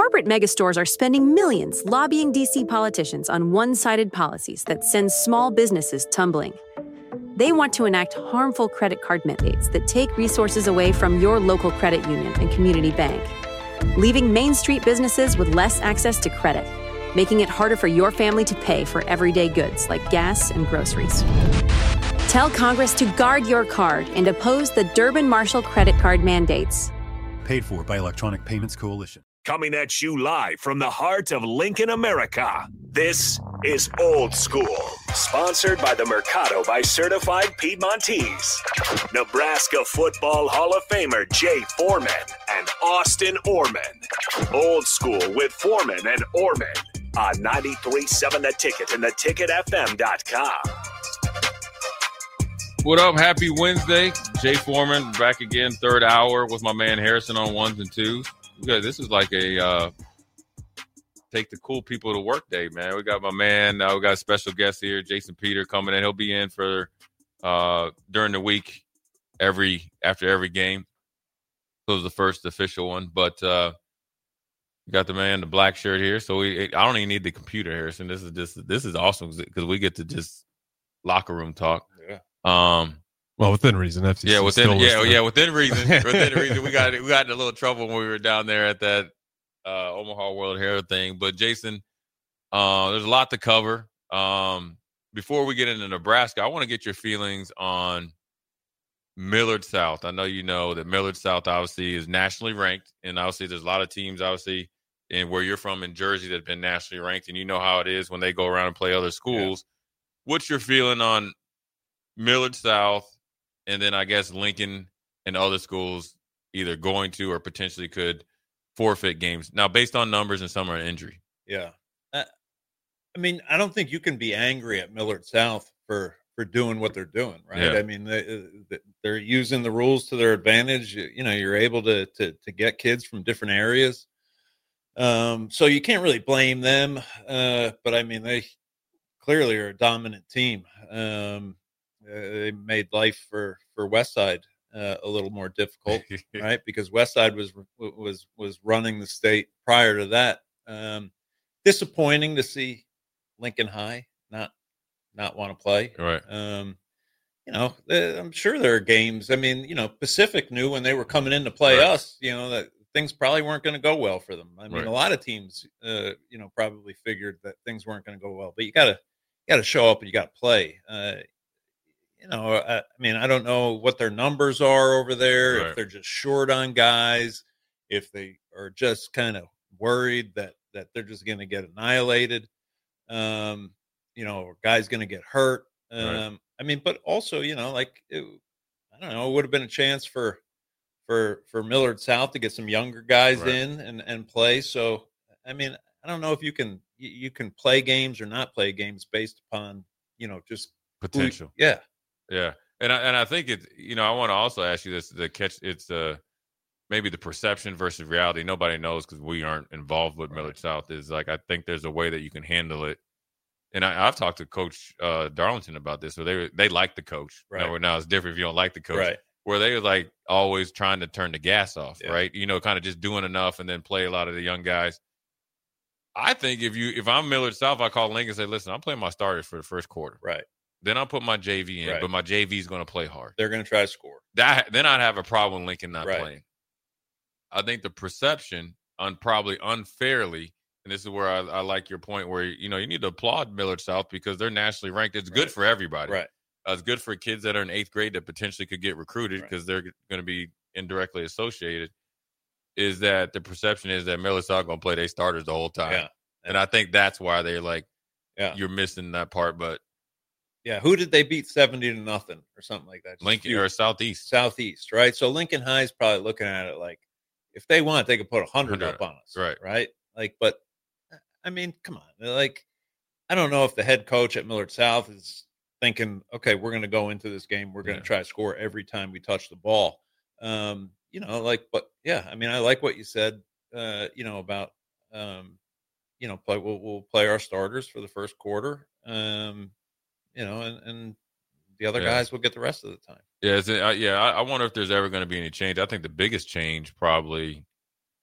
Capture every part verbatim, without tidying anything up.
Corporate megastores are spending millions lobbying D C politicians on one-sided policies that send small businesses tumbling. They want to enact harmful credit card mandates that take resources away from your local credit union and community bank, leaving Main Street businesses with less access to credit, making it harder for your family to pay for everyday goods like gas and groceries. Tell Congress to guard your card and oppose the Durbin-Marshall credit card mandates. Paid for by Electronic Payments Coalition. Coming at you live from the heart of Lincoln, America. This is Old School, sponsored by the Mercado by Certified Piedmontese. Nebraska Football Hall of Famer Jay Foreman and Austin Orman. Old School with Foreman and Orman on ninety-three point seven The Ticket and the ticket f m dot com. What up? Happy Wednesday. Jay Foreman back again, third hour with my man Harrison on ones and twos. Yeah, this is like a uh, take the cool people to work day, man. We got my man, uh, we got a special guest here, Jason Peter, coming in. He'll be in for uh, during the week, every after every game. This was the first official one, but uh, we got the man, the black shirt here. So we, I don't even need the computer, Harrison. This is just this is awesome because we get to just locker room talk. Yeah. Um. Well, within reason. F C C yeah, within yeah, listening. yeah, within reason. Within reason, we got we got in a little trouble when we were down there at that uh, Omaha World Herald thing. But Jason, uh, there's a lot to cover. Um, before we get into Nebraska, I want to get your feelings on Millard South. I know you know that Millard South obviously is nationally ranked, and obviously there's a lot of teams obviously in where you're from in Jersey that have been nationally ranked, and you know how it is when they go around and play other schools. Yeah. What's your feeling on Millard South? And then I guess Lincoln and other schools either going to or potentially could forfeit games. Now, based on numbers and some are injury. Yeah. Uh, I mean, I don't think you can be angry at Millard South for, for doing what they're doing, right? Yeah. I mean, they, they're using the rules to their advantage. You know, you're able to to, to get kids from different areas. Um, so you can't really blame them. Uh, but, I mean, they clearly are a dominant team. Um Uh, they made life for for Westside uh, a little more difficult, right? Because Westside was was was running the state prior to that. Um, disappointing to see Lincoln High not not want to play. Right. Um, you know, I'm sure there are games. I mean, you know, Pacific knew when they were coming in to play right. us, you know, that things probably weren't going to go well for them. I mean, right. a lot of teams, uh, you know, probably figured that things weren't going to go well. But you gotta you gotta show up and you got to play. Uh, You know, I, I mean, I don't know what their numbers are over there, right. if they're just short on guys, if they are just kind of worried that that they're just going to get annihilated, um, you know, or guys going to get hurt. Um, right. I mean, but also, you know, like, it, I don't know, it would have been a chance for for for Millard South to get some younger guys right. in and, and play. So, I mean, I don't know if you can you, you can play games or not play games based upon, you know, just potential. Who, yeah. Yeah, and I, and I think it's, you know, I want to also ask you this, the catch, it's uh, maybe the perception versus reality. Nobody knows because we aren't involved with Millard South. Is like, I think there's a way that you can handle it. And I, I've talked to Coach uh, Darlington about this, where they they like the coach. Right. Now, now it's different if you don't like the coach. Right. Where they were like always trying to turn the gas off, yeah. right? You know, kind of just doing enough and then play a lot of the young guys. I think if you if I'm Millard South, I call Lincoln and say, listen, I'm playing my starters for the first quarter. Right. Then I'll put my J V in, right. but my J V is going to play hard. They're going to try to score. That then I'd have a problem with Lincoln not right. playing. I think the perception, on probably unfairly, and this is where I, I like your point, where you know you need to applaud Millard South because they're nationally ranked. It's good right. for everybody. Right. Uh, it's good for kids that are in eighth grade that potentially could get recruited because right. they're going to be indirectly associated. Is that the perception is that Millard South going to play their starters the whole time? Yeah. And I think that's why they're like, yeah, you're missing that part, but. Yeah, who did they beat seventy to nothing or something like that? Just Lincoln or Southeast. Southeast, right? So Lincoln High is probably looking at it like, if they want, they could put a hundred up on us, right? Right? Like, but I mean, come on, like, I don't know if the head coach at Millard South is thinking, okay, we're going to go into this game, we're going to yeah. try to score every time we touch the ball, um, you know, like, but yeah, I mean, I like what you said, uh, you know, about, um, you know, play. We'll, we'll play our starters for the first quarter. Um, You know, and, and the other yeah. guys will get the rest of the time. Yeah, it's, uh, yeah. I, I wonder if there's ever going to be any change. I think the biggest change probably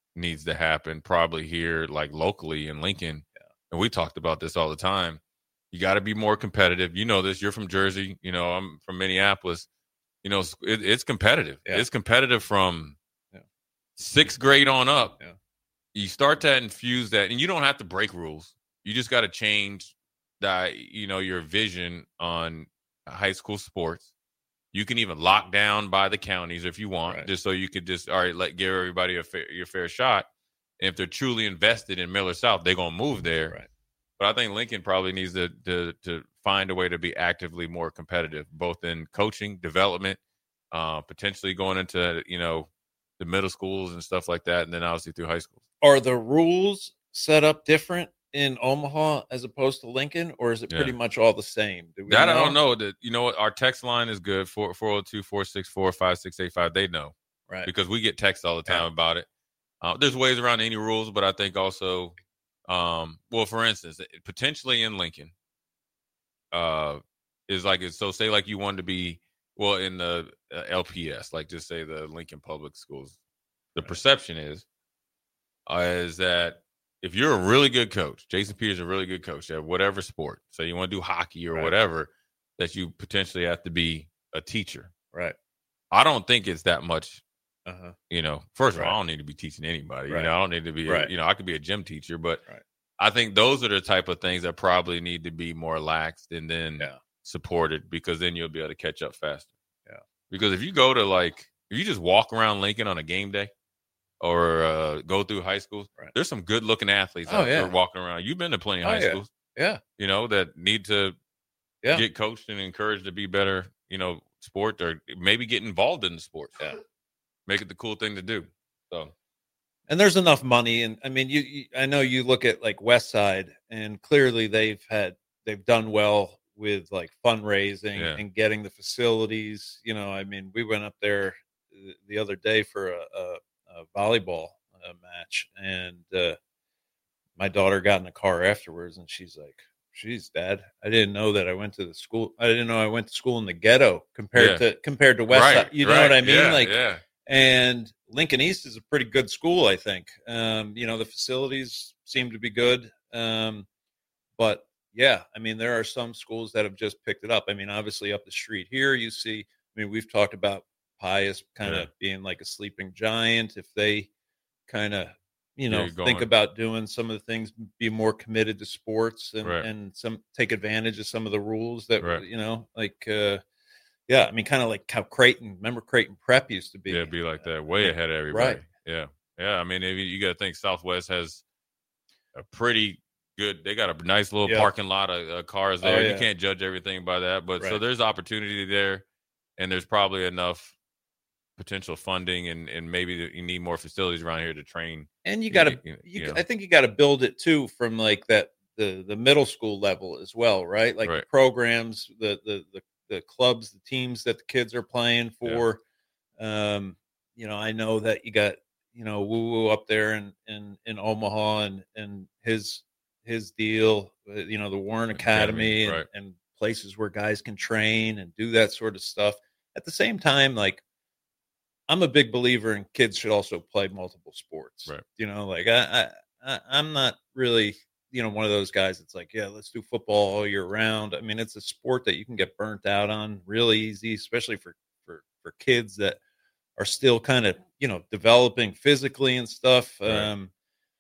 needs to happen probably here, like locally in Lincoln. Yeah. And we talked about this all the time. You got to be more competitive. You know this. You're from Jersey. You know, I'm from Minneapolis. You know, it, it's competitive. Yeah. It's competitive from yeah. sixth grade on up. Yeah. You start to infuse that, and you don't have to break rules. You just got to change that, you know, your vision on high school sports. You can even lock down by the counties if you want, right. just so you could just, all right, let give everybody a fair, your fair shot. And if they're truly invested in Miller South, they're going to move there. Right. But I think Lincoln probably needs to, to to find a way to be actively more competitive, both in coaching, development, uh, potentially going into, you know, the middle schools and stuff like that, and then obviously through high schools. Are the rules set up different in Omaha as opposed to Lincoln, or is it pretty yeah. much all the same? Do we that know? I don't know. That you know what, our text line is good, four oh two, four six four, five six eight five. They know. Right. Because we get texts all the time yeah. about it. Uh, there's ways around any rules, but I think also um, well, for instance, potentially in Lincoln, uh, is like it's so say like you wanted to be well in the uh, L P S, like just say the Lincoln Public Schools. The right. perception is uh, is that if you're a really good coach, Jason Peters is a really good coach at whatever sport, so you want to do hockey or right. whatever, that you potentially have to be a teacher. Right. I don't think it's that much. Uh-huh. You know, first right. of all, I don't need to be teaching anybody. Right. You know, I don't need to be, right. a, you know, I could be a gym teacher, but right. I think those are the type of things that probably need to be more laxed and then yeah. supported, because then you'll be able to catch up faster. Yeah. Because if you go to like, if you just walk around Lincoln on a game day or uh, go through high schools, right. there's some good looking athletes oh, out yeah. there walking around. You've been to plenty of oh, high yeah. schools. Yeah. You know, that need to yeah. get coached and encouraged to be better, you know, sport, or maybe get involved in the sport. Yeah. Make it the cool thing to do. So, and there's enough money, and I mean, you, you. I know you look at like West Side, and clearly they've had they've done well with like fundraising yeah. and getting the facilities. You know, I mean, we went up there the other day for a, a, a volleyball uh, match, and uh, my daughter got in the car afterwards, and she's like, "Geez, Dad, I didn't know that I went to the school. I didn't know I went to school in the ghetto compared yeah. to compared to West right, Side. You right. know what I mean? Yeah, like, yeah. And Lincoln East is a pretty good school, I think. Um, you know, the facilities seem to be good. Um, but, yeah, I mean, there are some schools that have just picked it up. I mean, obviously up the street here, you see, I mean, we've talked about Pius kind of yeah. being like a sleeping giant. If they kind of, you know, yeah, think about doing some of the things, be more committed to sports and, right. and some take advantage of some of the rules that, right. you know, like uh, – yeah, I mean, kind of like how Creighton, remember Creighton Prep used to be. Yeah, be like that, way ahead of everybody. Right. Yeah, yeah. I mean, you, you got to think Southwest has a pretty good. They got a nice little yeah. parking lot of uh, cars there. Oh, yeah. You can't judge everything by that, but right. so there's opportunity there, and there's probably enough potential funding, and and maybe you need more facilities around here to train. And you got to, you, you, you know. I think you got to build it too from like that the the middle school level as well, right? Like right. the programs, the the the. the clubs, the teams that the kids are playing for. Yeah. Um, you know, I know that you got, you know, Woo Woo up there in, in, in Omaha and, and his, his deal, you know, the Warren Academy, Academy right. and, and places where guys can train and do that sort of stuff. At the same time, like, I'm a big believer in kids should also play multiple sports. Right. You know, like I, I, I'm not really, you know, one of those guys that's like, yeah, let's do football all year round. I mean, it's a sport that you can get burnt out on really easy, especially for, for, for kids that are still kind of, you know, developing physically and stuff. Right. Um,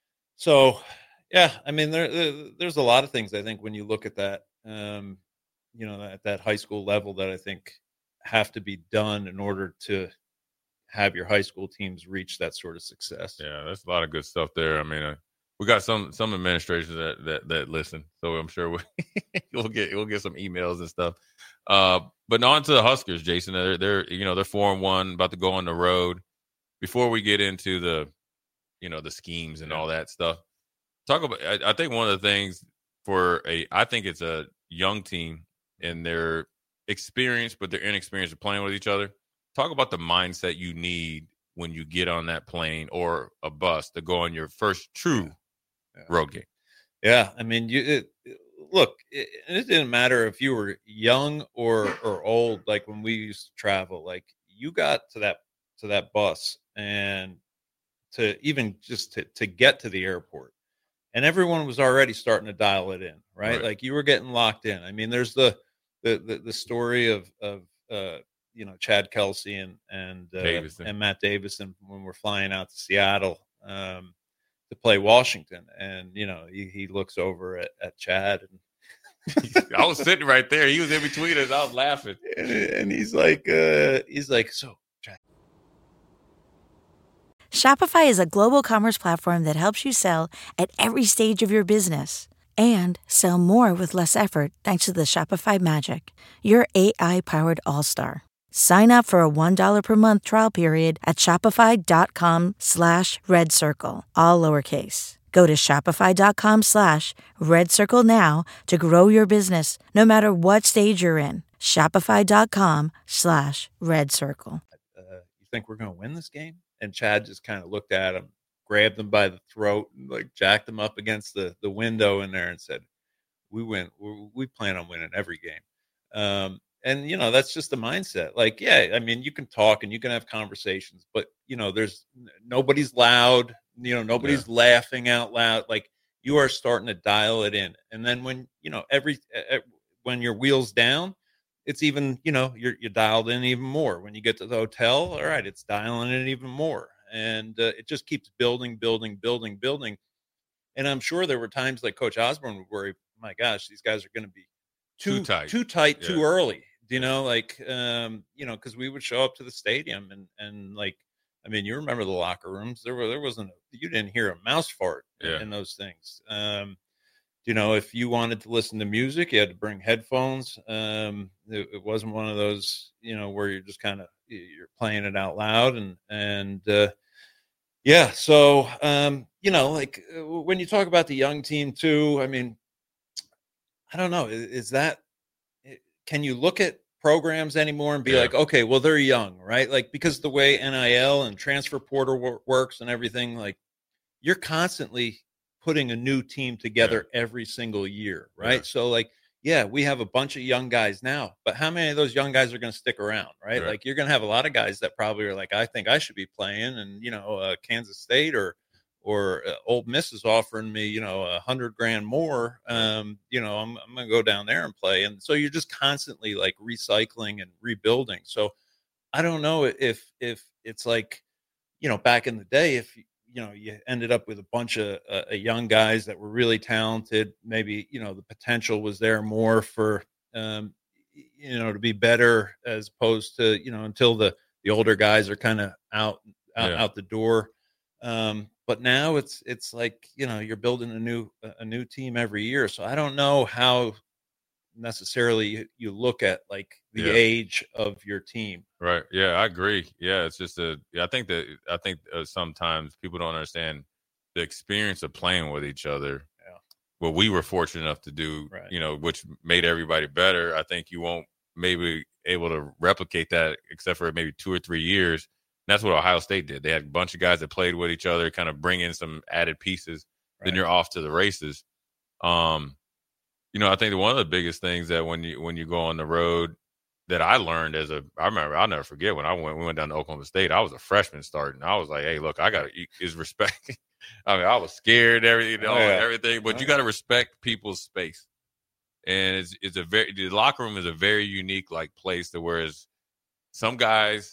so, yeah, I mean, there, there, there's a lot of things I think when you look at that, um, you know, at that high school level that I think have to be done in order to have your high school teams reach that sort of success. Yeah, there's a lot of good stuff there. I mean, uh, we got some some administrators that that, that listen, so I'm sure we, we'll get we'll get some emails and stuff. Uh, but on to the Huskers, Jason. They're they're you know they're four and one, about to go on the road. Before we get into the you know the schemes and all that stuff, talk about. I, I think one of the things for a I think it's a young team and their experience, but their inexperience of playing with each other. Talk about the mindset you need when you get on that plane or a bus to go on your first true. Yeah. Yeah. Road game. Yeah, I mean, you it, look. It, it didn't matter if you were young or or old. Like when we used to travel, like you got to that to that bus, and to even just to, to get to the airport. And everyone was already starting to dial it in, right? Right. Like you were getting locked in. I mean, there's the the the, the story of of uh, you know, Chad Kelsey and and uh, Davison. and Matt Davison when we're flying out to Seattle um, to play Washington, and you know he, he looks over at, at Chad and I was sitting right there. He was in between us. I was laughing, and, and he's like uh, he's like so. Chad. Shopify is a global commerce platform that helps you sell at every stage of your business and sell more with less effort thanks to the Shopify Magic, your A I-powered all-star. Sign up for a one dollar per month trial period at shopify.com slash red circle, all lowercase. Go to shopify.com slash red circle now to grow your business no matter what stage you're in. Shopify.com slash red circle. Uh, you think we're going to win this game? And Chad just kind of looked at him, grabbed him by the throat, and like jacked him up against the, the window in there and said, we win. We, we plan on winning every game. Um, And, you know, that's just the mindset. Like, yeah, I mean, you can talk and you can have conversations, but, you know, there's nobody's loud, you know, nobody's yeah. laughing out loud. Like you are starting to dial it in. And then when, you know, every, uh, when your wheel's down, it's even, you know, you're, you're dialed in even more. When you get to the hotel, all right, it's dialing in even more. And uh, it just keeps building, building, building, building. And I'm sure there were times like Coach Osborne would worry, my gosh, these guys are going to be too, too tight, too, tight, yeah. too early. You know, like, um, you know, because we would show up to the stadium and, and like, I mean, you remember the locker rooms. There were, there wasn't, a, you didn't hear a mouse fart yeah. in, in those things. Um, you know, if you wanted to listen to music, you had to bring headphones. Um, it, it wasn't one of those, you know, where you're just kind of, you're playing it out loud. And, and, uh, yeah. So, um, you know, like when you talk about the young team too, I mean, I don't know, is, is that, can you look at programs anymore and be yeah. like, okay, well, they're young, right? Like, because the way N I L and transfer portal wor- works and everything, like you're constantly putting a new team together yeah. every single year, right? Yeah. So like, yeah, we have a bunch of young guys now, but how many of those young guys are going to stick around, right? right? Like you're going to have a lot of guys that probably are like, I think I should be playing, and, you know, uh, Kansas State or or uh, Ole Miss is offering me, you know, a hundred grand more. Um, you know, I'm, I'm going to go down there and play. And so you're just constantly like recycling and rebuilding. So I don't know if, if it's like, you know, back in the day, if, you know, you ended up with a bunch of uh, young guys that were really talented, maybe, you know, the potential was there more for, um, you know, to be better as opposed to, you know, until the, the older guys are kind of out, out, yeah. out the door. Um, But now it's it's like, you know, you're building a new a new team every year. So I don't know how necessarily you look at like the yeah. age of your team. Right. Yeah, I agree. Yeah, it's just a. I think that I think uh, sometimes people don't understand the experience of playing with each other. Yeah. What we were fortunate enough to do, right. you know, which made everybody better. I think you won't maybe able to replicate that except for maybe two or three years. That's what Ohio State did. They had a bunch of guys that played with each other, kind of bring in some added pieces. Right. Then you're off to the races. Um, you know, I think one of the biggest things that when you when you go on the road that I learned as a, I remember, I'll never forget when I went, we went down to Oklahoma State. I was a freshman starting. I was like, hey, look, I got to is respect. I mean, I was scared, everything, you know, oh, yeah. everything, but oh, you got to respect people's space. And it's it's a very the locker room is a very unique like place to whereas some guys,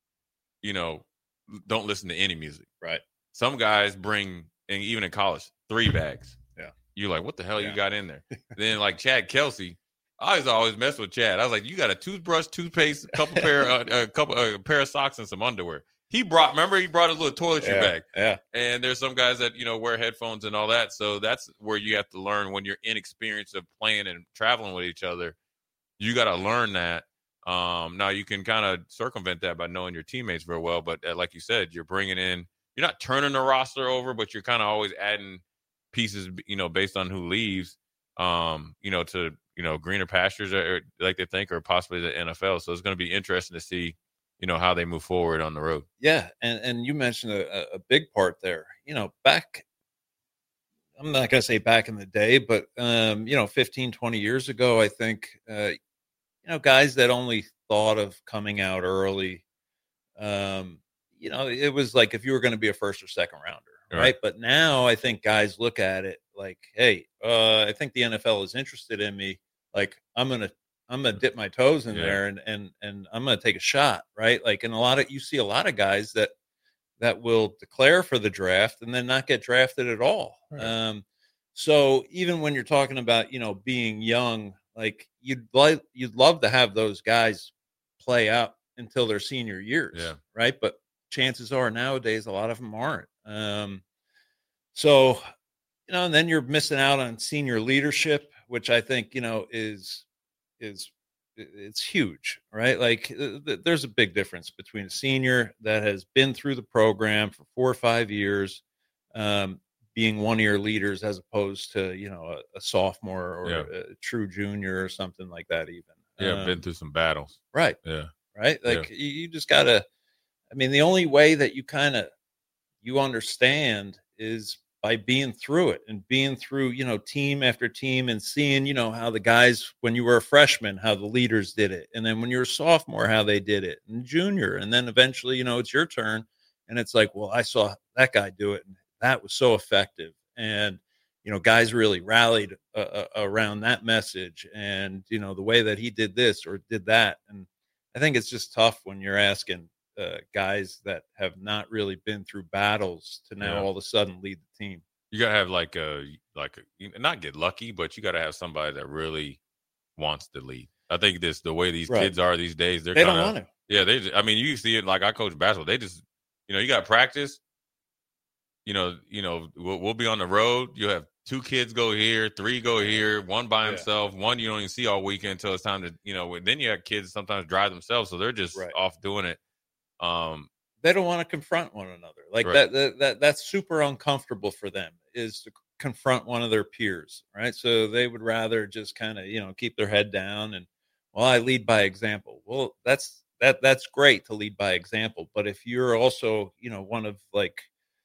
you know, don't listen to any music. Right. Some guys bring, and even in college, three bags. Yeah. You're like, what the hell yeah. you got in there? Then like Chad Kelsey, I was always mess with Chad. I was like, you got a toothbrush, toothpaste, a couple pair, uh, a couple, a pair of socks, and some underwear. He brought, remember, he brought his little toiletry yeah. bag. Yeah. And there's some guys that, you know, wear headphones and all that. So that's where you have to learn when you're inexperienced of playing and traveling with each other. You got to learn that. Um, now you can kind of circumvent that by knowing your teammates very well, but uh, like you said, you're bringing in, you're not turning the roster over, but you're kind of always adding pieces, you know, based on who leaves, um, you know, to, you know, greener pastures, or, or like they think, or possibly the N F L. So it's going to be interesting to see, you know, how they move forward on the road. Yeah. And, and you mentioned a, a big part there, you know, back, I'm not going to say back in the day, but, um, you know, fifteen, twenty years ago, I think, uh, you know, guys that only thought of coming out early, um, you know, it was like if you were going to be a first or second rounder, right? Right. But now I think guys look at it like, hey, uh, I think the N F L is interested in me. Like I'm gonna I'm gonna dip my toes in Yeah. there and and and I'm gonna take a shot, right? Like, and a lot of you see a lot of guys that that will declare for the draft and then not get drafted at all. Right. Um, so even when you're talking about, you know, being young, like you'd like you'd love to have those guys play out until their senior years, Yeah. right? But chances are nowadays a lot of them aren't. Um, so, you know, and then you're missing out on senior leadership, which I think, you know, is is it's huge, right? Like th- th- there's a big difference between a senior that has been through the program for four or five years, um, being one of your leaders as opposed to, you know, a, a sophomore or Yeah. a true junior or something like that even. Yeah, Um, been through some battles. right. Yeah. Right. Like you, you just gotta, I mean, the only way that you kind of, you understand is by being through it and being through, you know, team after team and seeing, you know, how the guys, when you were a freshman, how the leaders did it. And then when you're a sophomore, how they did it and junior. And then eventually, you know, it's your turn. And it's like, well, I saw that guy do it. And that was so effective. And, you know, guys really rallied uh, uh, around that message and, you know, the way that he did this or did that. And I think it's just tough when you're asking uh, guys that have not really been through battles to now Yeah. all of a sudden lead the team. You gotta have like a like a, you know, not get lucky, but you gotta have somebody that really wants to lead. I think this the way these Right. kids are these days. They're They kinda, don't want to. Yeah, they. Just, I mean, you see it like I coach basketball. They just, you know, you got practice. You know, you know, we'll, we'll be on the road. You have two kids go here, three go here, one by Yeah. himself, one you don't even see all weekend until it's time to, you know. Then you have kids sometimes drive themselves, so they're just Right. off doing it. Um, They don't want to confront one another. Like Right. that, that, that, that's super uncomfortable for them is to confront one of their peers. Right. So they would rather just kind of, you know, keep their head down and, well, I lead by example. Well, that's, that, that's great to lead by example. But if you're also, you know, one of like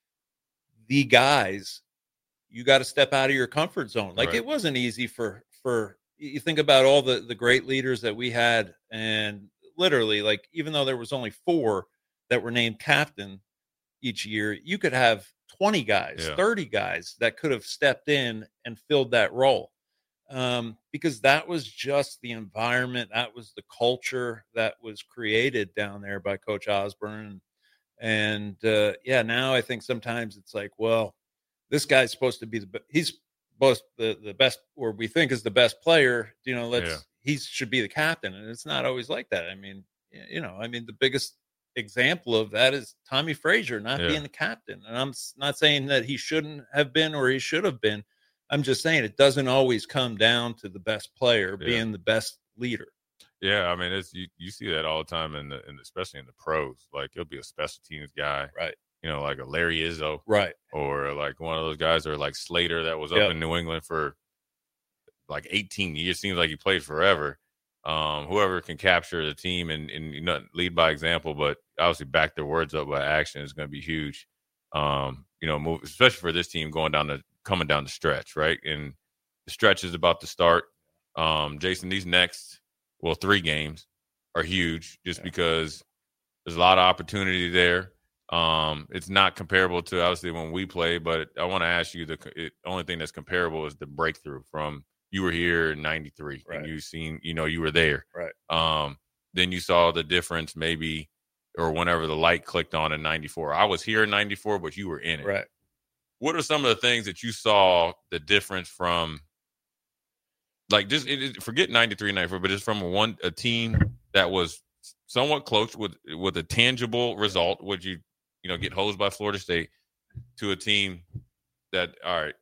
the guys, you got to step out of your comfort zone. Like Right. it wasn't easy for, for, you think about all the, the great leaders that we had and literally like, even though there was only four that were named captain each year, you could have twenty guys, Yeah. thirty guys that could have stepped in and filled that role. Um, because that was just the environment. That was the culture that was created down there by Coach Osborne. And uh, yeah, now I think sometimes it's like, well, this guy's supposed to be the, be- he's both the, the best, or we think is the best player, you know, let's, Yeah. he should be the captain. And it's not always like that. I mean, y- you know, I mean, the biggest example of that is Tommy Frazier not Yeah. being the captain. And I'm s- not saying that he shouldn't have been or he should have been. I'm just saying it doesn't always come down to the best player Yeah. being the best leader. Yeah, I mean, it's you, you see that all the time, in the, in especially in the pros. Like, he'll be a special teams guy, Right. you know, like a Larry Izzo, Right. or like one of those guys, or like Slater that was up Yep. in New England for like eighteen years. Seems like he played forever. Um, whoever can capture the team and, and you know, lead by example, but obviously back their words up by action is going to be huge. Um, you know, move, especially for this team going down the coming down the stretch, right? And the stretch is about to start. Um, Jason, these next well three games are huge just Yeah. because there's a lot of opportunity there. Um, it's not comparable to obviously when we play, but I want to ask you the it, only thing that's comparable is the breakthrough from you were here in ninety-three Right. and you seen, you know, you were there. Right. Um, then you saw the difference maybe, or whenever the light clicked on in ninety-four. I was here in ninety-four, but you were in it. Right. What are some of the things that you saw the difference from? Like, just it, it, forget ninety-three, ninety-four, but it's from a one a team that was somewhat close with with a tangible result. Would you, you know, get hosed by Florida State, to a team that, all right,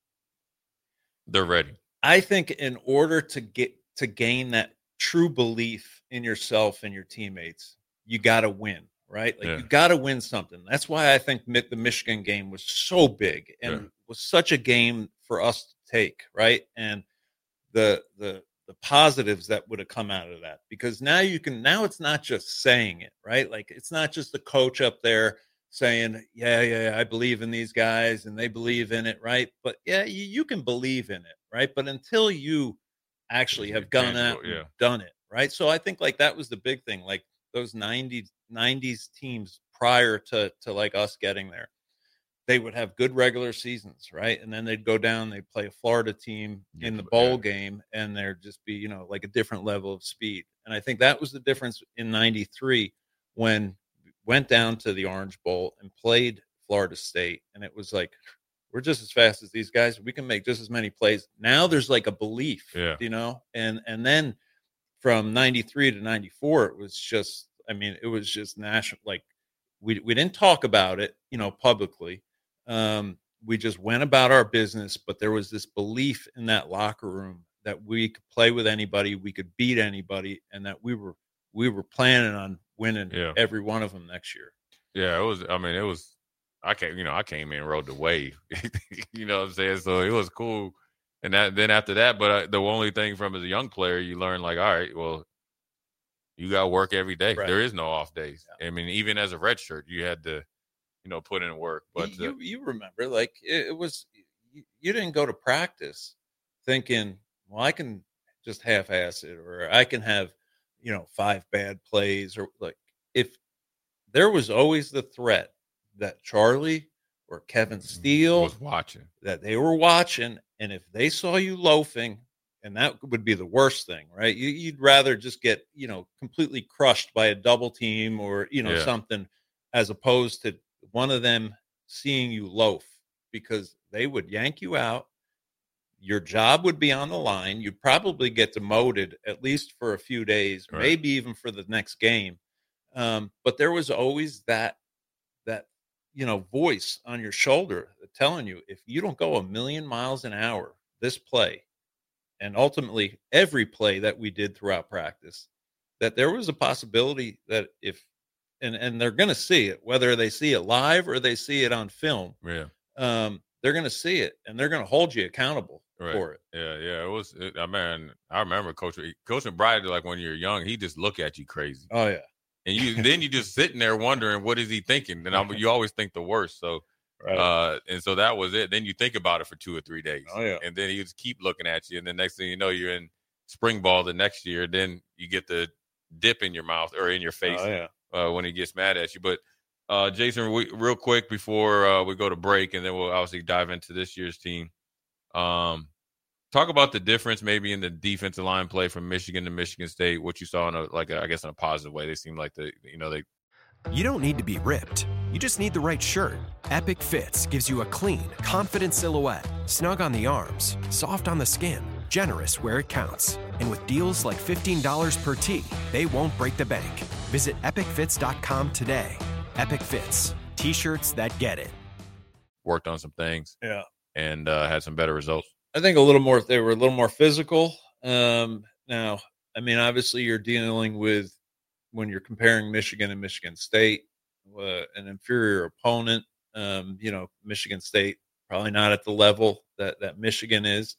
they're ready. I think in order to get to gain that true belief in yourself and your teammates, you got to win, right? Like Yeah. you got to win something. That's why I think Mi- the Michigan game was so big and Yeah. was such a game for us to take, right? And the the the positives that would have come out of that, because now you can now it's not just saying it, right? Like it's not just the coach up there saying, yeah, yeah, I believe in these guys and they believe in it, right? But yeah, you, you can believe in it, right? But until you actually It's have gone tangible, out and yeah. done it, right? So I think like that was the big thing. Like those nineties nineties teams prior to to like us getting there. They would have good regular seasons, right? And then they'd go down, they'd play a Florida team in the bowl game, and there'd just be, you know, like a different level of speed. And I think that was the difference in ninety-three when we went down to the Orange Bowl and played Florida State. And it was like, we're just as fast as these guys. We can make just as many plays. Now there's like a belief, yeah. you know? And, and then from ninety-three to ninety-four, it was just, I mean, it was just national. Like we, we didn't talk about it, you know, publicly. Um, we just went about our business, but there was this belief in that locker room that we could play with anybody, we could beat anybody, and that we were we were planning on winning yeah. every one of them next year. Yeah, it was. I mean, it was. I came, you know, I came in and rode the wave. You know what I'm saying? So it was cool. And that then after that, but uh, the only thing from as a young player, you learn like, all right, well, you got to work every day. Right. There is no off days. Yeah. I mean, even as a redshirt, you had to, you know, put in work. But you uh, you remember, like it, it was, you, you didn't go to practice thinking, well, I can just half-ass it, or I can have, you know, five bad plays, or like if there was always the threat that Charlie or Kevin Steele was watching, that they were watching, and if they saw you loafing, and that would be the worst thing, right? You, you'd rather just get, you know, completely crushed by a double team or, you know, yeah. something, as opposed to one of them seeing you loaf, because they would yank you out. Your job would be on the line. You'd probably get demoted at least for a few days, right. maybe even for the next game. Um, but there was always that, that, you know, voice on your shoulder telling you, if you don't go a million miles an hour this play, and ultimately every play that we did throughout practice, that there was a possibility that if, and, and they're going to see it, whether they see it live or they see it on film, yeah, um, they're going to see it, and they're going to hold you accountable right. for it. Yeah, yeah. It was, it, I mean, I remember Coach, Coach McBride, like when you're young, he just look at you crazy. Oh, yeah. And you then you just sitting there wondering, what is he thinking? And I'm, you always think the worst. So, Right. uh, and so that was it. Then you think about it for two or three days. Oh, yeah. And then he just keep looking at you. And the next thing you know, you're in spring ball the next year. Then you get the dip in your mouth or in your face Oh, yeah. uh, when he gets mad at you. But, uh, Jason, we, real quick before uh, we go to break, and then we'll obviously dive into this year's team. Um, talk about the difference maybe in the defensive line play from Michigan to Michigan State, what you saw in a, like, a, I guess in a positive way. They seem like the, you know, they, You don't need to be ripped. You just need the right shirt. Epic Fits gives you a clean, confident silhouette, snug on the arms, soft on the skin, generous where it counts. And with deals like fifteen dollars per tee, they won't break the bank. Visit epic fits dot com today. Epic Fits, T-shirts that get it. worked on some things. Yeah. And uh, had some better results. I think a little more, they were a little more physical. Um, now, I mean, obviously you're dealing with, when you're comparing Michigan and Michigan State, uh, an inferior opponent. Um, you know, Michigan State probably not at the level that, that Michigan is.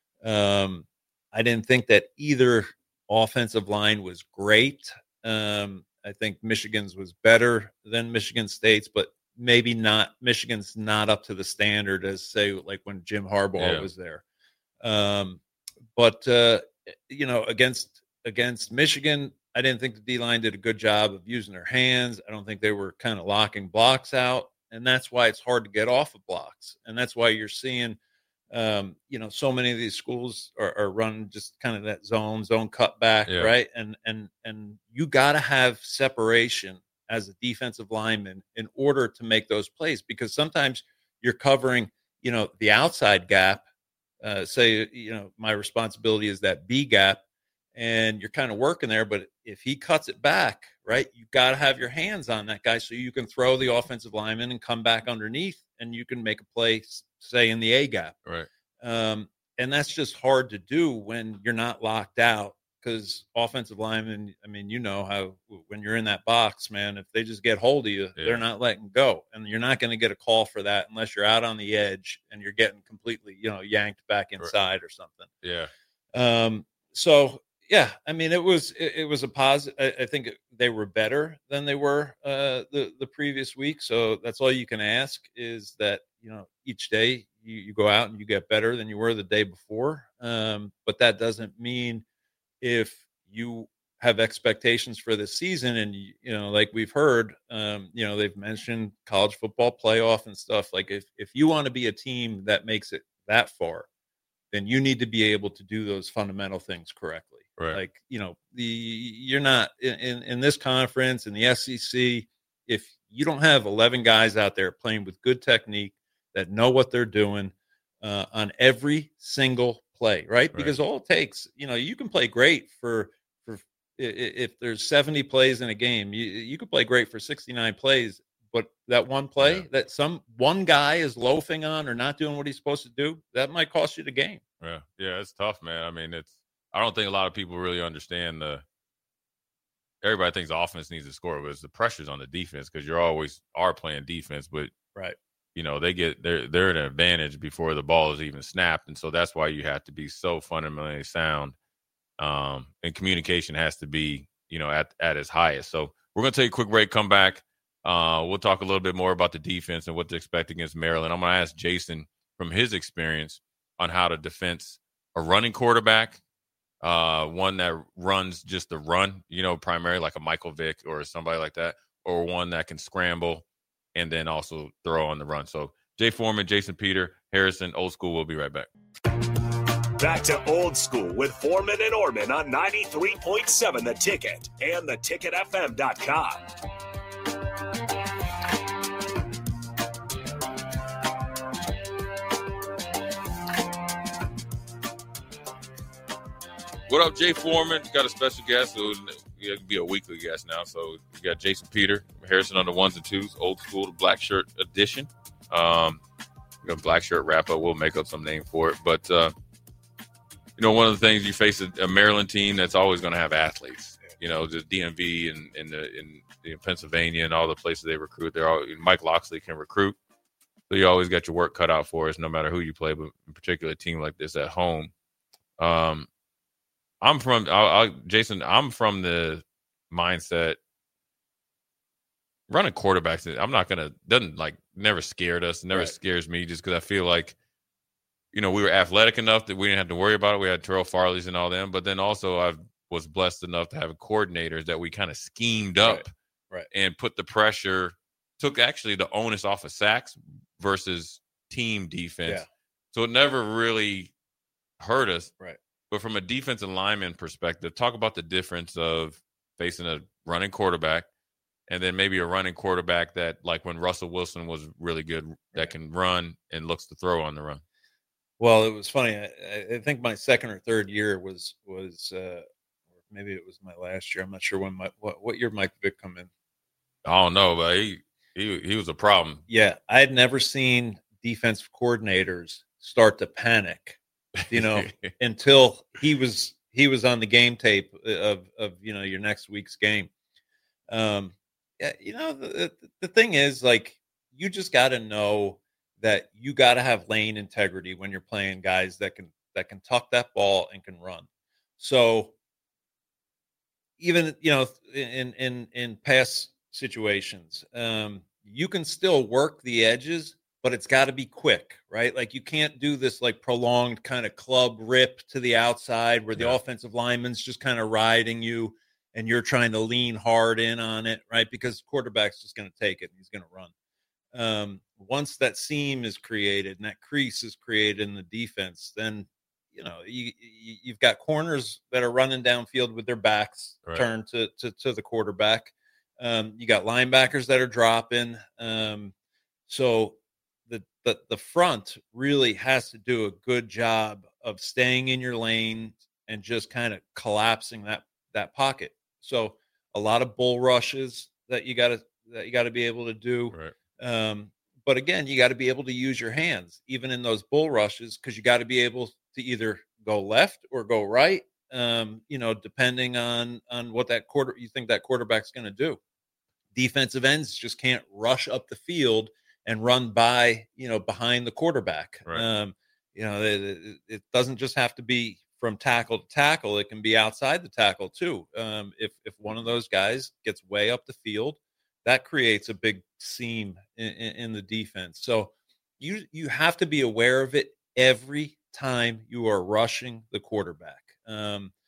Um, I didn't think that either offensive line was great. Um, I think Michigan's was better than Michigan State's, but maybe not. Michigan's not up to the standard as, say, like when Jim Harbaugh Yeah. was there. Um, but uh, you know, against against Michigan, I didn't think the D-line did a good job of using their hands. I don't think they were kind of locking blocks out, and that's why it's hard to get off of blocks. And that's why you're seeing, um, you know, so many of these schools are, are running just kind of that zone, zone cutback, Yeah. right? And and and you got to have separation as a defensive lineman in order to make those plays, because sometimes you're covering, you know, the outside gap. Uh, say, you know, my responsibility is that B gap, and you're kind of working there. But if he cuts it back, right, you got to have your hands on that guy so you can throw the offensive lineman and come back underneath, and you can make a play, say, in the A gap. Right. Um, and that's just hard to do when you're not locked out, because offensive linemen, I mean, you know how when you're in that box, man, if they just get hold of you, Yeah. they're not letting go. And you're not going to get a call for that unless you're out on the edge and you're getting completely, you know, yanked back inside or something. Yeah. Um, so, yeah, I mean, it was it, it was a positive. I, I think it, they were better than they were uh, the, the previous week. So that's all you can ask, is that, you know, each day you, you go out and you get better than you were the day before. Um, but that doesn't mean if you have expectations for this season. And, you know, like we've heard, um, you know, they've mentioned college football playoff and stuff. Like if, if you want to be a team that makes it that far, then you need to be able to do those fundamental things correctly. Right. Like, you know, the, you're not in, in, in this conference, in the S E C, if you don't have eleven guys out there playing with good technique that know what they're doing uh, on every single play, right? Right. Because all it takes, you know, you can play great for, for if there's seventy plays in a game, you, you could play great for sixty-nine plays, but that one play yeah. that some one guy is loafing on or not doing what he's supposed to do, that might cost you the game. Yeah. Yeah. It's tough, man. I mean, it's, I don't think a lot of people really understand the, everybody thinks offense needs to score, but it's the pressures on the defense because you're always are playing defense, but right. You know, they get they're they're at an advantage before the ball is even snapped. And so that's why you have to be so fundamentally sound. Um, and communication has to be, you know, at, at its highest. So we're gonna take a quick break, come back. Uh, we'll talk a little bit more about the defense and what to expect against Maryland. I'm gonna ask Jason from his experience on how to defense a running quarterback. Uh, one that runs just the run, you know, primarily like a Michael Vick or somebody like that, or one that can scramble and then also throw on the run. So Jay Foreman, Jason Peter, Harrison, Old School. We'll be right back. Back to Old School with Foreman and Orman on ninety-three point seven The Ticket and the ticket f m dot com. What up, Jay Foreman? Got a special guest. So it could be a weekly guest now. So we got Jason Peter, Harrison on the ones and twos, Old School, the Black Shirt edition. Um, we got a Black Shirt wrap up. We'll make up some name for it. But, uh, you know, one of the things you face a, a Maryland team that's always going to have athletes. You know, just D M V and in the in, in Pennsylvania and all the places they recruit. They're all Mike Locksley can recruit. So you always got your work cut out for us, no matter who you play, but in particular a team like this at home. Um, I'm from I'll, I'll, Jason. I'm from the mindset running quarterbacks. I'm not gonna doesn't like never scared us. Never right. scares me just because I feel like, you know, we were athletic enough that we didn't have to worry about it. We had Terrell Farley's and all them, but then also I was blessed enough to have coordinators that we kind of schemed up right. Right. and put the pressure, took actually the onus off of sacks versus team defense. Yeah. So it never really hurt us. Right. But from a defensive lineman perspective, talk about the difference of facing a running quarterback and then maybe a running quarterback that, like when Russell Wilson was really good, right. that can run and looks to throw on the run. Well, it was funny. I, I think my second or third year was was uh, maybe it was my last year. I'm not sure when my what, what year Mike Vick come in. I don't know, but he he he was a problem. Yeah, I had never seen defensive coordinators start to panic, you know, until he was he was on the game tape of of you know your next week's game. Um, yeah, you know the the thing is, like, you just got to know that you got to have lane integrity when you're playing guys that can that can tuck that ball and can run. So even, you know, in in in pass situations, um, you can still work the edges, but it's got to be quick, right? Like, you can't do this like prolonged kind of club rip to the outside where the yeah. offensive lineman's just kind of riding you and you're trying to lean hard in on it, right? Because the quarterback's just going to take it and he's going to run. Um, once that seam is created and that crease is created in the defense, then, you know, you, you, you've got corners that are running downfield with their backs right. turned to, to, to the quarterback. Um, you got linebackers that are dropping. Um, so the, the, the front really has to do a good job of staying in your lane and just kind of collapsing that, that pocket. So a lot of bull rushes that you got to, that you got to be able to do. Right. Um, but again, you got to be able to use your hands, even in those bull rushes, because you got to be able to either go left or go right, um, you know, depending on on what that quarter you think that quarterback's going to do. Defensive ends just can't rush up the field and run by, you know, behind the quarterback. Right. Um, you know, it, it doesn't just have to be from tackle to tackle. It can be outside the tackle too. Um, if if one of those guys gets way up the field, that creates a big seam in, in, in the defense. So you you have to be aware of it every time you are rushing the quarterback. Um,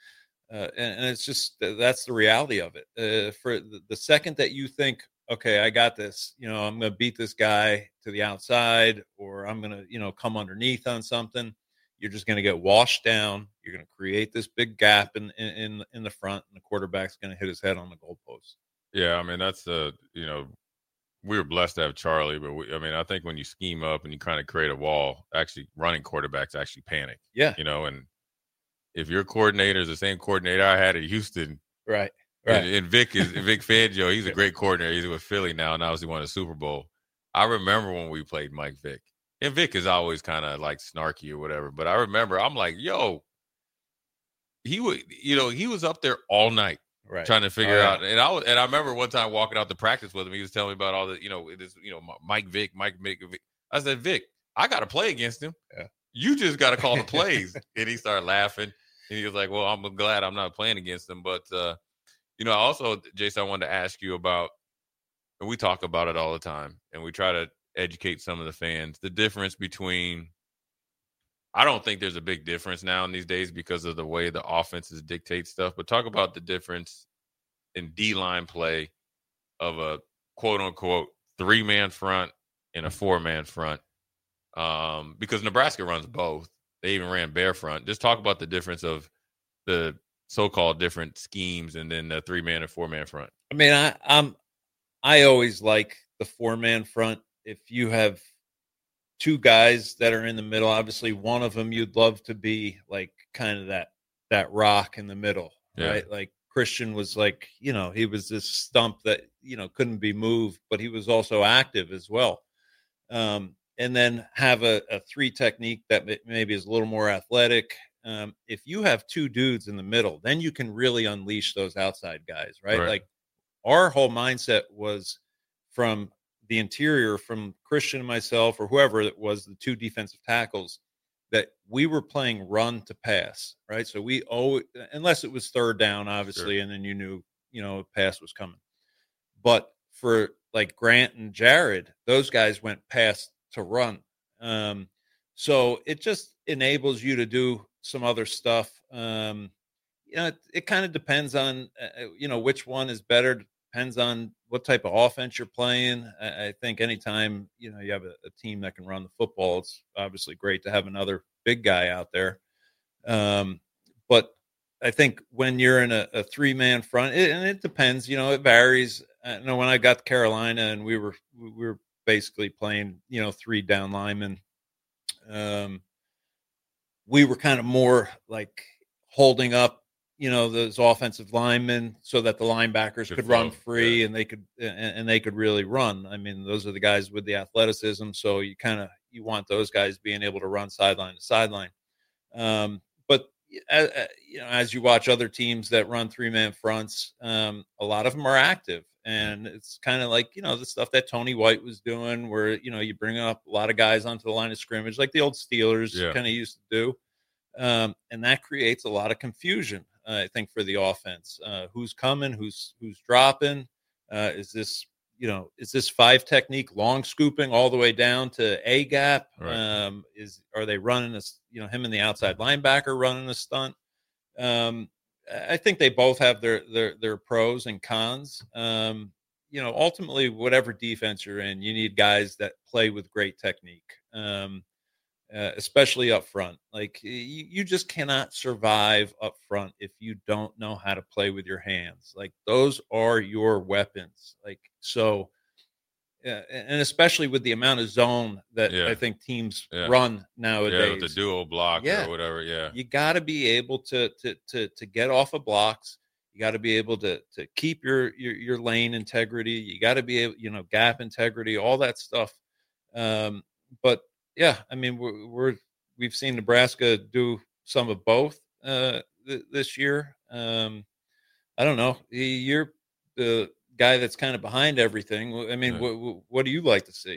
Uh, and, and it's just that's the reality of it. Uh, for the, the second that you think, okay, I got this, you know, I'm going to beat this guy to the outside, or I'm going to, you know, come underneath on something, you're just going to get washed down. You're going to create this big gap in in in the front, and the quarterback's going to hit his head on the goalpost. Yeah, I mean that's the uh, you know. We were blessed to have Charlie, but we, I mean, I think when you scheme up and you kind of create a wall, actually running quarterbacks actually panic. Yeah. You know, and if your coordinator is the same coordinator I had at Houston. Right. Right. And, and Vic is Vic Fangio, he's a great coordinator. He's with Philly now, and obviously won a Super Bowl. I remember when we played Mike Vick. And Vic is always kind of like snarky or whatever. But I remember, I'm like, yo, he would, you know, he was up there all night. Right. Trying to figure oh, out, yeah. and I was, and I remember one time walking out to practice with him. He was telling me about all the, you know, this, you know, Mike Vick, Mike Vick. I said, Vic, I got to play against him. Yeah. You just got to call the plays. And he started laughing, and he was like, "Well, I'm glad I'm not playing against him." But uh, you know, also, Jason, I wanted to ask you about, and we talk about it all the time, and we try to educate some of the fans, the difference between. I don't think there's a big difference now in these days because of the way the offenses dictate stuff. But talk about the difference in D-line play of a quote-unquote three-man front and a four-man front, um, because Nebraska runs both. They even ran bare front. Just talk about the difference of the so-called different schemes and then the three-man and four-man front. I mean, I, I'm I always like the four-man front. If you have – two guys that are in the middle, obviously one of them you'd love to be like kind of that that rock in the middle, yeah. right? Like Christian was like, you know, he was this stump that, you know, couldn't be moved, but he was also active as well. Um, and then have a, a three technique that maybe is a little more athletic. Um, if you have two dudes in the middle, then you can really unleash those outside guys, right? right. Like our whole mindset was from the interior, from Christian and myself or whoever it was, the two defensive tackles, that we were playing run to pass, right? So we owe, unless it was third down, obviously, sure. and then you knew, you know, a pass was coming. But for like Grant and Jared, those guys went pass to run. Um, so it just enables you to do some other stuff. Um, you know, it, it kind of depends on, uh, you know, which one is better. Depends on what type of offense you're playing. I, I think anytime, you know, you have a, a team that can run the football, it's obviously great to have another big guy out there. Um, but I think when you're in a, a three-man front, it, and it depends, you know, it varies. I know when I got to Carolina and we were we were basically playing, you know, three down linemen, um, we were kind of more like holding up, you know, those offensive linemen so that the linebackers Good could flow. run free yeah. and they could and, and they could really run. I mean, those are the guys with the athleticism, so you kind of you want those guys being able to run sideline to sideline. Um, but uh, you know, as you watch other teams that run three-man fronts, um, a lot of them are active, and it's kind of like, you know, the stuff that Tony White was doing, where, you know, you bring up a lot of guys onto the line of scrimmage, like the old Steelers yeah. kind of used to do, um, and that creates a lot of confusion. Uh, I think for the offense, uh, who's coming, who's who's dropping, uh, is this, you know, is this five technique long scooping all the way down to A gap? Right. Um, is are they running a, you know, him and the outside linebacker running a stunt? Um, I think they both have their their their pros and cons. Um, you know, ultimately, whatever defense you're in, you need guys that play with great technique. Um, Uh, especially up front. Like you, you just cannot survive up front if you don't know how to play with your hands. Like those are your weapons. Like, so, uh, and especially with the amount of zone that yeah. I think teams yeah. run nowadays. Yeah, the duo block yeah. or whatever. Yeah. You got to be able to, to, to, to get off of blocks. You got to be able to, to keep your, your, your lane integrity. You got to be able, you know, gap integrity, all that stuff. Um, but, Yeah, I mean, we're, we're we've seen Nebraska do some of both uh, th- this year. Um, I don't know. You're the guy that's kind of behind everything. I mean, yeah. what, what do you like to see?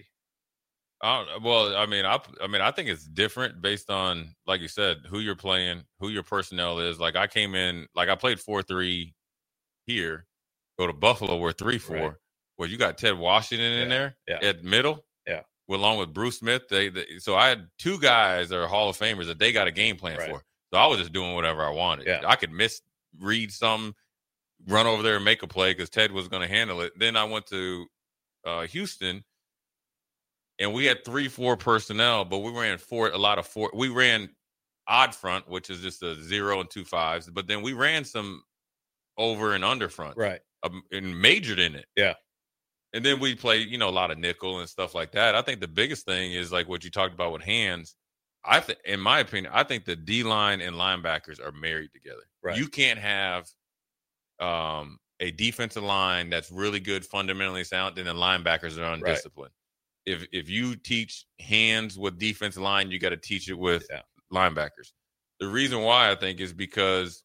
I don't, well, I mean, I, I mean, I think it's different based on, like you said, who you're playing, who your personnel is. Like I came in, like I played four three here. Go to Buffalo, we're three four. Right. Well, you got Ted Washington in yeah. there yeah. at middle. Yeah. Along with Bruce Smith, they, they so I had two guys that are Hall of Famers that they got a game plan right. for. So I was just doing whatever I wanted. Yeah. I could miss read some, run over there and make a play because Ted was going to handle it. Then I went to uh, Houston, and we had three, four personnel, but we ran four, a lot of four. We ran odd front, which is just a zero and two fives, but then we ran some over and under front, right, um, and majored in it. Yeah. And then we play, you know, a lot of nickel and stuff like that. I think the biggest thing is like what you talked about with hands. I think, in my opinion, I think the D line and linebackers are married together. Right. You can't have um, a defensive line that's really good, fundamentally sound, and then linebackers are undisciplined. Right. If if you teach hands with defensive line, you got to teach it with yeah. linebackers. The reason why I think is because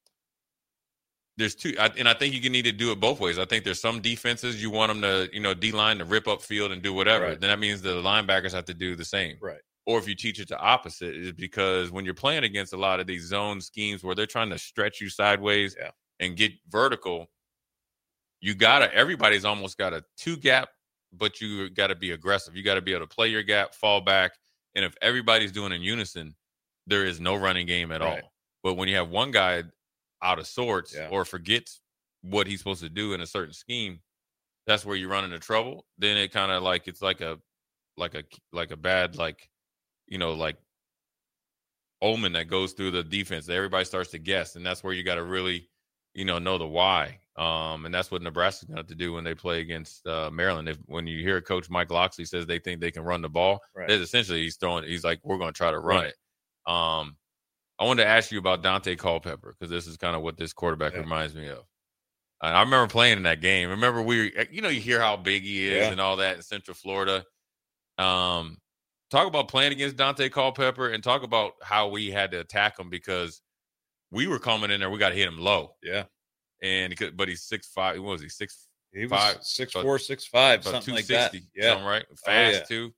there's two, I, and I think you can need to do it both ways. I think there's some defenses you want them to, you know, D-line to rip up field and do whatever. Right. Then that means the linebackers have to do the same. Right. Or if you teach it the opposite, is because when you're playing against a lot of these zone schemes where they're trying to stretch you sideways yeah. and get vertical, you gotta, everybody's almost got a two gap, but you got to be aggressive. You got to be able to play your gap, fall back. And if everybody's doing in unison, there is no running game at right. all. But when you have one guy out of sorts yeah. or forgets what he's supposed to do in a certain scheme, that's where you run into trouble. Then it kind of like, it's like a, like a, like a bad, like, you know, like omen that goes through the defense. Everybody starts to guess. And that's where you got to really, you know, know the why. Um, and that's what Nebraska's going to have to do when they play against uh, Maryland. If when you hear Coach Mike Locksley says they think they can run the ball, right. that's essentially he's throwing, he's like, we're going to try to run right. it. Um, I wanted to ask you about Dante Culpepper because this is kind of what this quarterback yeah. reminds me of. I remember playing in that game. Remember we, you know, you hear how big he is yeah. and all that in Central Florida. Um, talk about playing against Dante Culpepper and talk about how we had to attack him because we were coming in there. We got to hit him low. Yeah. And he could, but he's six five. What was he? Six he was five, six four, six five, something like that. Yeah, something right. Fast oh, yeah. too.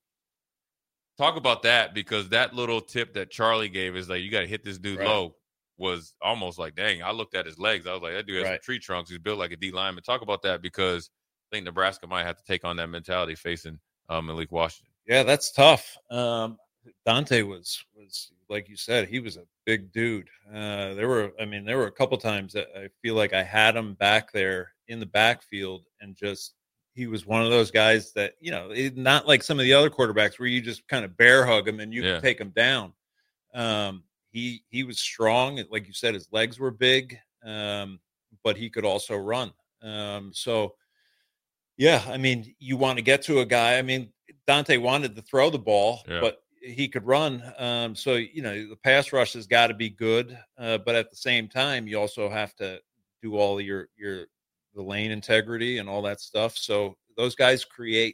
Talk about that because that little tip that Charlie gave is like you got to hit this dude right. low was almost like dang. I looked at his legs. I was like that dude has right. some tree trunks. He's built like a D lineman. Talk about that because I think Nebraska might have to take on that mentality facing um, Malik Washington. Yeah, that's tough. Um, Dante was was like you said, he was a big dude. Uh, there were, I mean, there were a couple times that I feel like I had him back there in the backfield, and just he was one of those guys that you know, it, not like some of the other quarterbacks where you just kind of bear hug him and you yeah. can take him down. Um, he he was strong, like you said, his legs were big, um, but he could also run. Um, so yeah, I mean, you want to get to a guy. I mean, Dante wanted to throw the ball, yeah. but he could run. Um, so, you know, the pass rush has got to be good. Uh, but at the same time, you also have to do all your, your, the lane integrity and all that stuff. So those guys create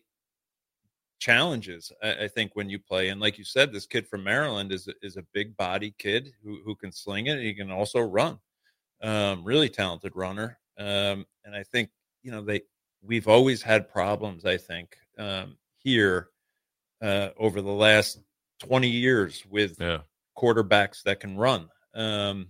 challenges, I, I think, when you play. And like you said, this kid from Maryland is, is a big body kid who, who can sling it. He can also run. Um, really talented runner. Um, and I think, you know, they, we've always had problems, I think, um, here uh, over the last twenty years with yeah. quarterbacks that can run. Um,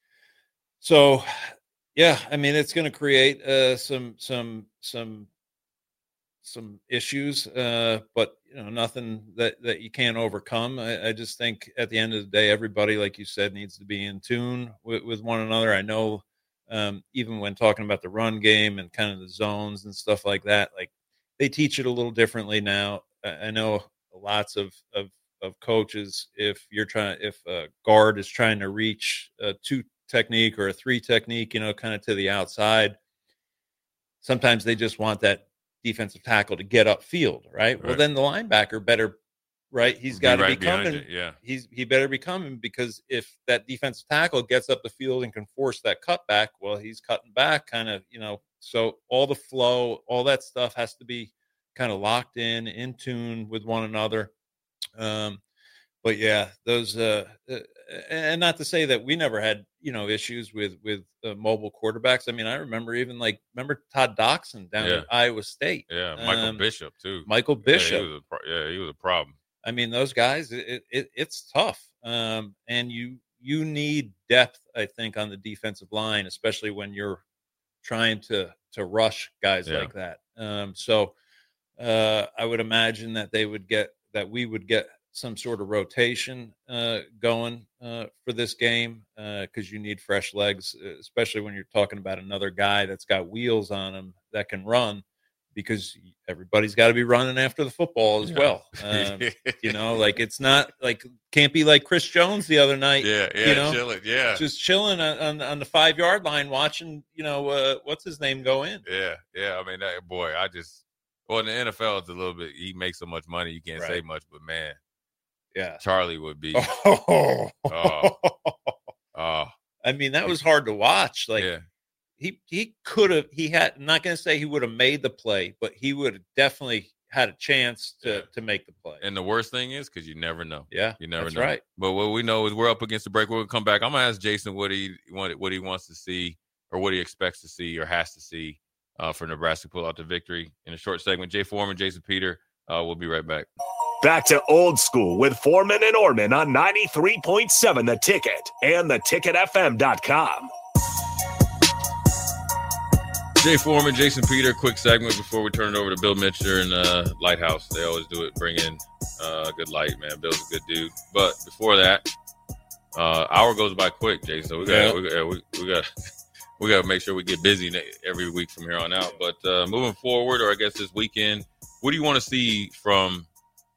so, yeah, I mean, it's going to create uh, some some some some issues, uh, but you know, nothing that, that you can't overcome. I, I just think at the end of the day, everybody, like you said, needs to be in tune with, with one another. I know. Um, even when talking about the run game and kind of the zones and stuff like that, like they teach it a little differently now. I know lots of, of, of coaches, if you're trying, if a guard is trying to reach a two technique or a three technique, you know, kind of to the outside, sometimes they just want that defensive tackle to get upfield, right? right. Well, then the linebacker better, right? He's got to be, right be coming. It, yeah. He's he better be coming because if that defensive tackle gets up the field and can force that cutback, well, he's cutting back, kind of, you know. So all the flow, all that stuff has to be kind of locked in, in tune with one another. Um, but yeah, those, uh, uh, and not to say that we never had, you know, issues with with uh, mobile quarterbacks. I mean, I remember even like remember Todd Doxson down yeah. at Iowa State. Yeah, Michael um, Bishop too. Michael Bishop. Yeah, he was a, pro- yeah, he was a problem. I mean, those guys, it, it it's tough. Um, and you, you need depth, I think, on the defensive line, especially when you're trying to, to rush guys yeah. like that. Um, so uh, I would imagine that they would get, that we would get some sort of rotation uh, going uh, for this game because uh, you need fresh legs, especially when you're talking about another guy that's got wheels on him that can run, because everybody's got to be running after the football as Yeah. well. Um, you know, like it's not like can't be like Chris Jones the other night. Yeah, yeah, you know, chilling, yeah, just chilling on, on, on the five yard line, watching, you know, uh, what's his name go in. yeah, yeah. I mean, that, boy, I just well in the N F L it's a little bit. He makes so much money, you can't Right. say much, but man, Yeah. Charlie would be. Oh. Oh. Oh, I mean, that was hard to watch. Like yeah, he he could have he had I'm not going to say he would have made the play, but he would have definitely had a chance to Yeah. to make the play. and the worst thing is because you never know. Yeah, You never that's know. right. But what we know is we're up against the break. We're gonna come back. I'm gonna ask Jason what he what, what he wants to see or what he expects to see or has to see uh, for Nebraska to pull out the victory in a short segment. Jay Foreman, Jason Peter. Uh, we'll be right back. Back to Old School with Foreman and Orman on ninety-three point seven The Ticket and the ticket f m dot com. Jay Foreman, Jason Peter, quick segment before we turn it over to Bill Mitchell and uh, Lighthouse. They always do it, bring in uh, good light, man. Bill's a good dude. But before that, uh, hour goes by quick, Jay. So we got Yeah. we got we, we got we got to make sure we get busy every week from here on out. But uh, moving forward, or I guess this weekend, what do you want to see from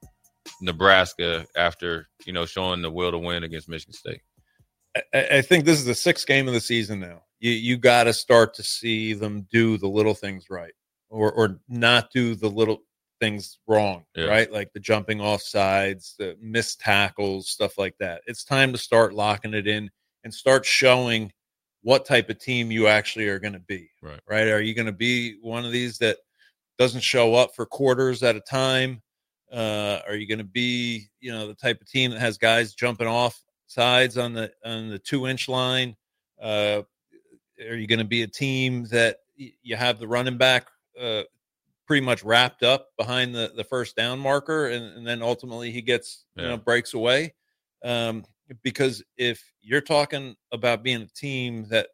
Nebraska after, you know, showing the will to win against Michigan State? I, I think this is the sixth game of the season now. You you got to start to see them do the little things right, or or not do the little things wrong, Yeah. right? Like the jumping off sides, the missed tackles, stuff like that. It's time to start locking it in and start showing what type of team you actually are going to be. Right. Right? Are you going to be one of these that doesn't show up for quarters at a time? Uh, are you going to be, you know, the type of team that has guys jumping off sides on the on the two inch line? Uh, are you going to be a team that y- you have the running back uh, pretty much wrapped up behind the, the first down marker, and, and then ultimately he gets, you Yeah. know, breaks away? Um, because if you're talking about being a team that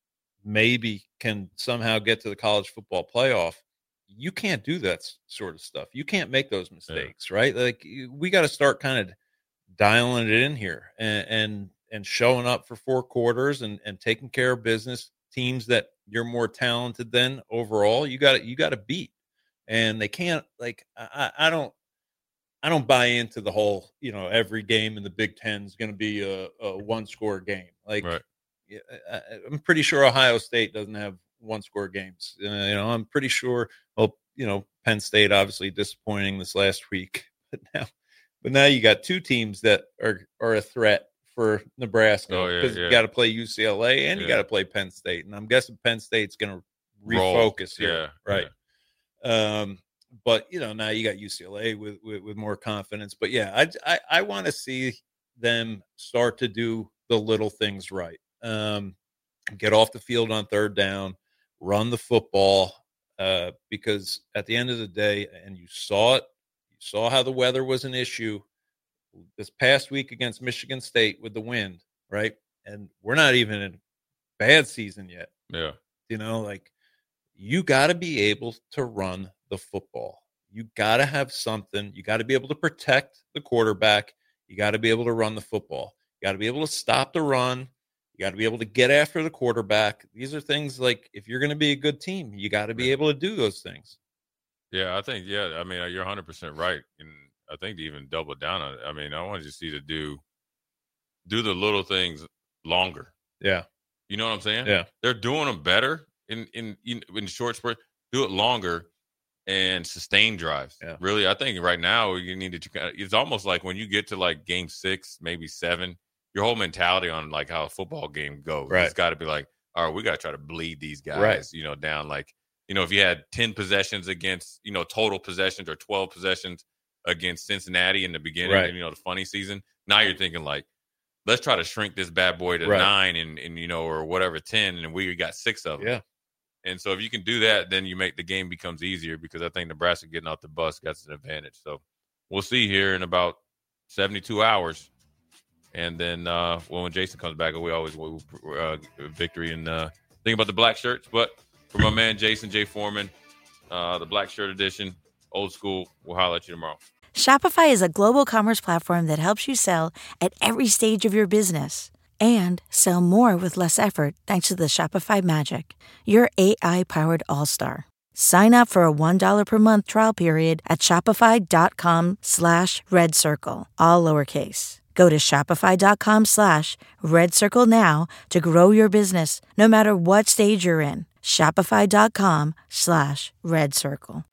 maybe can somehow get to the college football playoff, you can't do that s- sort of stuff. You can't make those mistakes, right? Like you- we got to start kind of dialing it in here and, and and showing up for four quarters and and taking care of business. Teams that you're more talented than overall, you got to you got to beat, and they can't. Like I, I don't I don't buy into the whole, you know, every game in the Big Ten is going to be a, a one score game. Like Right. yeah, I, I'm pretty sure Ohio State doesn't have one score games. Uh, you know, I'm pretty sure. Well, you know, Penn State obviously disappointing this last week, but now, but now you got two teams that are are a threat for Nebraska Oh, yeah, because yeah. you got to play U C L A and you Yeah. got to play Penn State, and I'm guessing Penn State's going to Roll. refocus here, Yeah, right? Um, but you know, now you got U C L A with with, with more confidence. But yeah, I I, I want to see them start to do the little things right. Um, get off the field on third down, run the football, uh, because at the end of the day, and you saw it, you saw how the weather was an issue this past week against Michigan State with the wind, right? And we're not even in bad season yet. Yeah. You know, like you got to be able to run the football. You got to have something. You got to be able to protect the quarterback. You got to be able to run the football. You got to be able to stop the run. You got to be able to get after the quarterback. These are things like if you're going to be a good team, you got to be able to do those things. Yeah, I think, yeah, I mean, you're one hundred percent right. And I think to even double down on it, I mean, I want you to see to do, do the little things longer. Yeah. You know what I'm saying? Yeah. They're doing them better in, in, in, in short spurts. Do it longer and sustain drives. Yeah. Really, I think right now you need to, it's almost like when you get to like game six, maybe seven, your whole mentality on like how a football game goes. Right. It's got to be like, all right, we got to try to bleed these guys, Right. you know, down. Like, you know, if you had ten possessions against, you know, total possessions or twelve possessions against Cincinnati in the beginning, Right. and, you know, the funny season, now you're thinking like, let's try to shrink this bad boy to Right. nine and, and, you know, or whatever, ten, and we got six of them. Yeah. And so if you can do that, then you make the game becomes easier because I think Nebraska getting off the bus got an advantage. So we'll see here in about seventy-two hours. And then uh, well, when Jason comes back, we always uh, victory and uh, think about the black shirts. But for my man Jason J. Foreman, uh, the black shirt edition, old school, we'll holler at you tomorrow. Shopify is a global commerce platform that helps you sell at every stage of your business and sell more with less effort thanks to the Shopify Magic, your A I-powered all-star. Sign up for a one dollar per month trial period at shopify.com slash red circle, all lowercase. Go to shopify.com slash red circle now to grow your business no matter what stage you're in. Shopify.com slash red circle.